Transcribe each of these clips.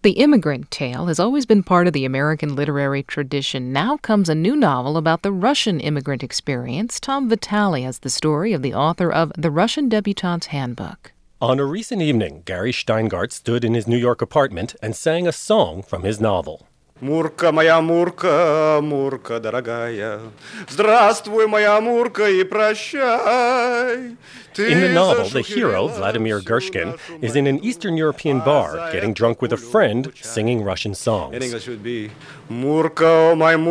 The immigrant tale has always been part of the American literary tradition. Now comes a new novel about the Russian immigrant experience. Tom Vitale has the story of the author of The Russian Debutante's Handbook. On a recent evening, Gary Shteyngart stood in his New York apartment and sang a song from his novel. Мурка моя, Мурка, Мурка дорогая, здравствуй, моя Мурка, и прощай. In the novel, the hero, Vladimir Gershkin, is in an Eastern European bar, getting drunk with a friend, singing Russian songs. In English it would be, Murka,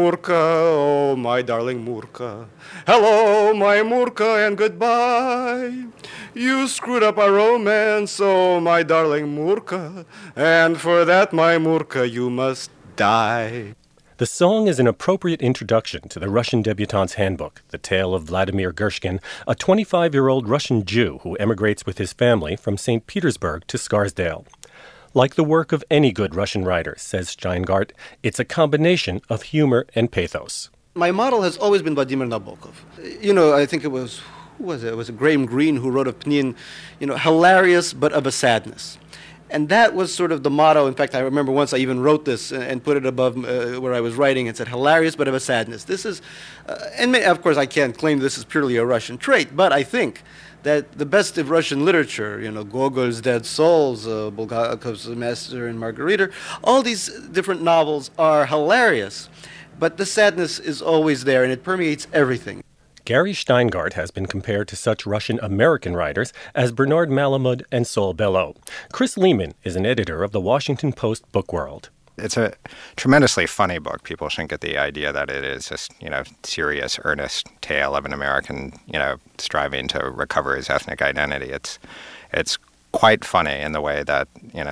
oh my darling Murka. Hello, my Murka, and goodbye. You screwed up our romance, oh my darling Murka. And for that, my Murka, you must die. The song is an appropriate introduction to the Russian Debutante's Handbook, the tale of Vladimir Gershkin, a 25-year-old Russian Jew who emigrates with his family from St. Petersburg to Scarsdale. Like the work of any good Russian writer, says Shteyngart, it's a combination of humor and pathos. My model has always been Vladimir Nabokov. I think it was, who was it? It was Graham Greene who wrote of Pnin, hilarious but of a sadness. And that was sort of the motto. In fact, I remember once I even wrote this and put it above where I was writing and said, hilarious but of a sadness. This is, and of course I can't claim this is purely a Russian trait, but I think that the best of Russian literature, Gogol's Dead Souls, Bulgakov's Master and Margarita, all these different novels are hilarious, but the sadness is always there and it permeates everything. Gary Shteyngart has been compared to such Russian-American writers as Bernard Malamud and Saul Bellow. Chris Lehman is an editor of the Washington Post Book World. It's a tremendously funny book. People shouldn't get the idea that it is just, serious, earnest tale of an American, striving to recover his ethnic identity. It's quite funny in the way that,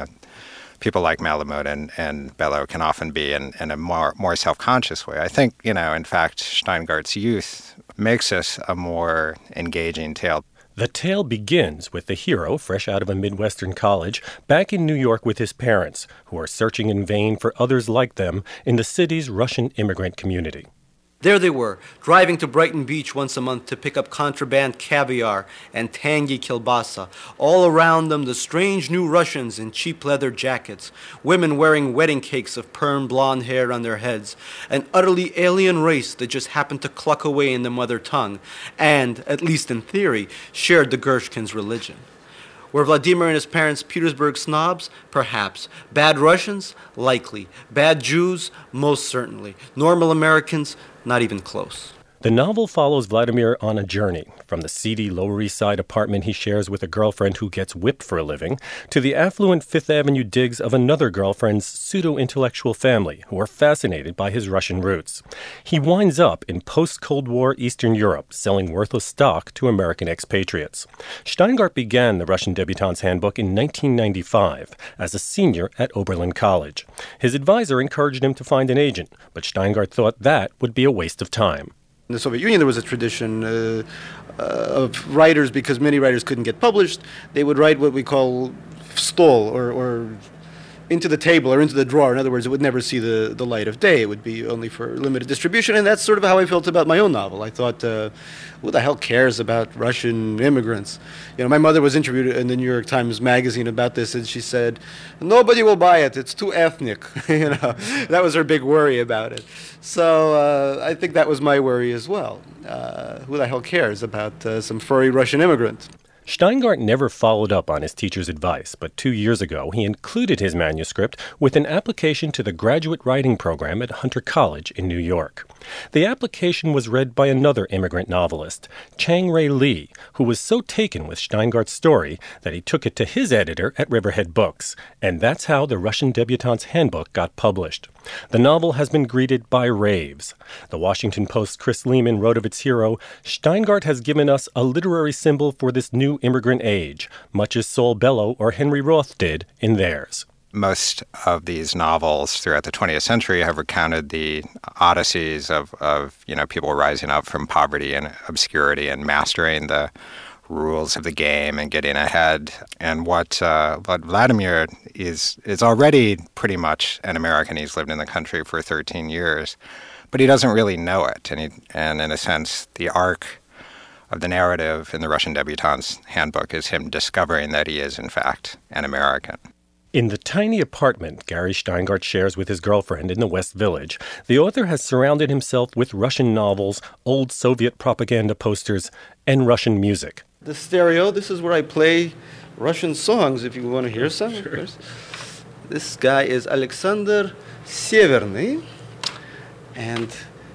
people like Malamud and Bellow can often be in a more self-conscious way. I think, in fact, Shteyngарт's youth makes this a more engaging tale. The tale begins with the hero, fresh out of a Midwestern college, back in New York with his parents, who are searching in vain for others like them in the city's Russian immigrant community. There they were, driving to Brighton Beach once a month to pick up contraband caviar and tangy kielbasa. All around them, the strange new Russians in cheap leather jackets, women wearing wedding cakes of perm blonde hair on their heads, an utterly alien race that just happened to cluck away in the mother tongue and, at least in theory, shared the Gershkins' religion. Were Vladimir and his parents Petersburg snobs? Perhaps. Bad Russians? Likely. Bad Jews? Most certainly. Normal Americans? Not even close. The novel follows Vladimir on a journey, from the seedy Lower East Side apartment he shares with a girlfriend who gets whipped for a living, to the affluent Fifth Avenue digs of another girlfriend's pseudo-intellectual family who are fascinated by his Russian roots. He winds up in post-Cold War Eastern Europe, selling worthless stock to American expatriates. Shteyngart began the Russian Debutante's Handbook in 1995 as a senior at Oberlin College. His advisor encouraged him to find an agent, but Shteyngart thought that would be a waste of time. In the Soviet Union, there was a tradition of writers, because many writers couldn't get published, they would write what we call stol, or into the table or into the drawer. In other words, it would never see the light of day. It would be only for limited distribution, and that's sort of how I felt about my own novel. I thought, who the hell cares about Russian immigrants? My mother was interviewed in the New York Times Magazine about this, and she said, nobody will buy it. It's too ethnic. That was her big worry about it. So I think that was my worry as well. Who the hell cares about some furry Russian immigrant? Shteyngart never followed up on his teacher's advice, but 2 years ago he included his manuscript with an application to the graduate writing program at Hunter College in New York. The application was read by another immigrant novelist, Chang-Rae Lee, who was so taken with Shteyngart's story that he took it to his editor at Riverhead Books, and that's how the Russian Debutante's Handbook got published. The novel has been greeted by raves. The Washington Post's Chris Lehman wrote of its hero, Shteyngart has given us a literary symbol for this new immigrant age, much as Saul Bellow or Henry Roth did in theirs. Most of these novels throughout the 20th century have recounted the odysseys of people rising up from poverty and obscurity and mastering the rules of the game and getting ahead. And what Vladimir is already pretty much an American. He's lived in the country for 13 years, but he doesn't really know it. And in a sense, the arc of the narrative in the Russian Debutante's Handbook is him discovering that he is, in fact, an American. In the tiny apartment Gary Shteyngart shares with his girlfriend in the West Village, the author has surrounded himself with Russian novels, old Soviet propaganda posters, and Russian music. The stereo, this is where I play Russian songs, if you want to hear some. Sure. This guy is Alexander Severny, and...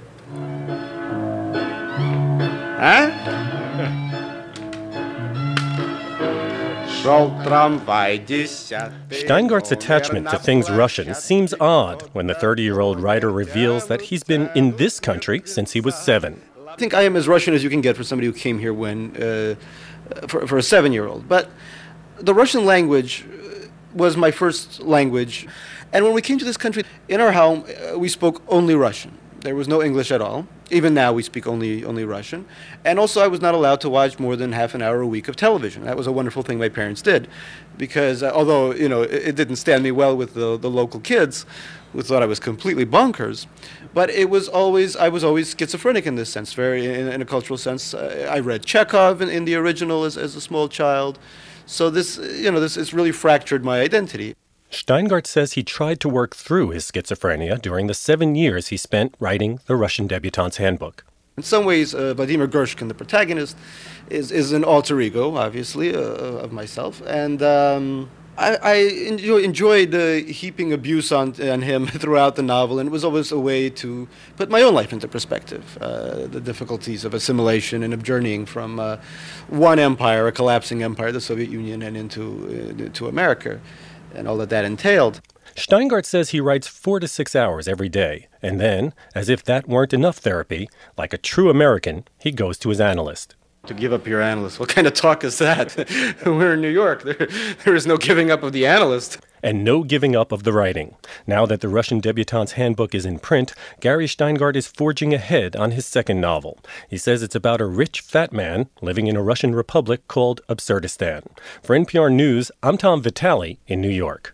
Steingart's attachment to things Russian seems odd when the 30-year-old writer reveals that he's been in this country since he was 7. I think I am as Russian as you can get for somebody who came here when, for a 7-year-old. But the Russian language was my first language. And when we came to this country, in our home, we spoke only Russian. There was no English at all. Even now, we speak only Russian. And also, I was not allowed to watch more than half an hour a week of television. That was a wonderful thing my parents did. Because although, it didn't stand me well with the local kids, who thought I was completely bonkers, but I was always schizophrenic in this sense, very in a cultural sense. I read Chekhov in the original as a small child. So this has really fractured my identity. Shteyngardt says he tried to work through his schizophrenia during the 7 years he spent writing the Russian Debutante's Handbook. In some ways, Vladimir Gershkin, the protagonist, is an alter ego, obviously, of myself. And I enjoyed heaping abuse on him throughout the novel, and it was always a way to put my own life into perspective, the difficulties of assimilation and of journeying from one empire, a collapsing empire, the Soviet Union, and into America, and all that entailed. Shteyngart says he writes 4 to 6 hours every day, and then, as if that weren't enough therapy, like a true American, he goes to his analyst. To give up your analyst, what kind of talk is that? We're in New York. There is no giving up of the analyst. And no giving up of the writing. Now that the Russian Debutante's Handbook is in print, Gary Shteyngart is forging ahead on his second novel. He says it's about a rich, fat man living in a Russian republic called Absurdistan. For NPR News, I'm Tom Vitale in New York.